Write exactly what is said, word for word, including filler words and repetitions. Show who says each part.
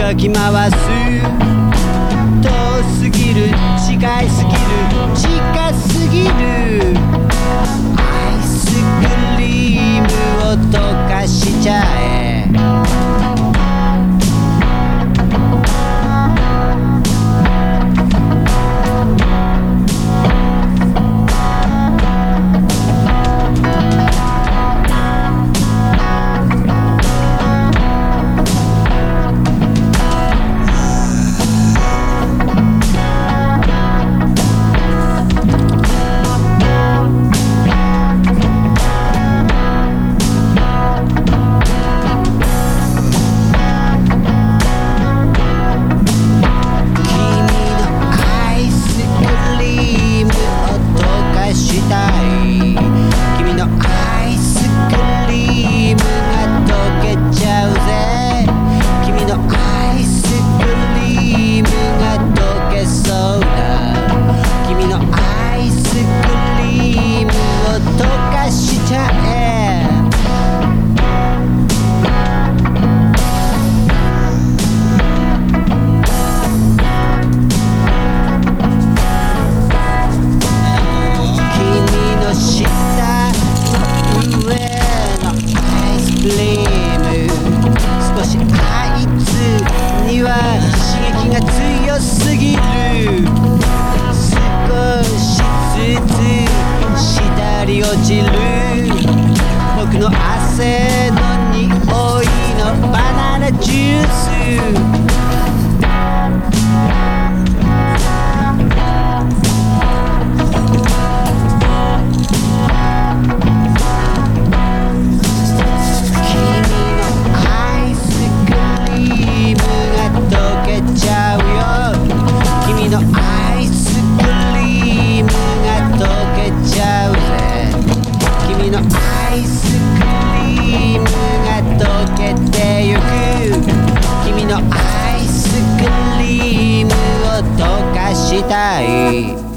Speaker 1: 動き回す。遠すぎる、近いすぎる、近すぎる。アイスクリームを溶かしちゃえ。少しあいつには刺激が強すぎる。少しずつ滴り落ちる僕の汗の匂いのバナナジュース。アイスクリームが溶けてゆく。君のアイスクリームを溶かしたい。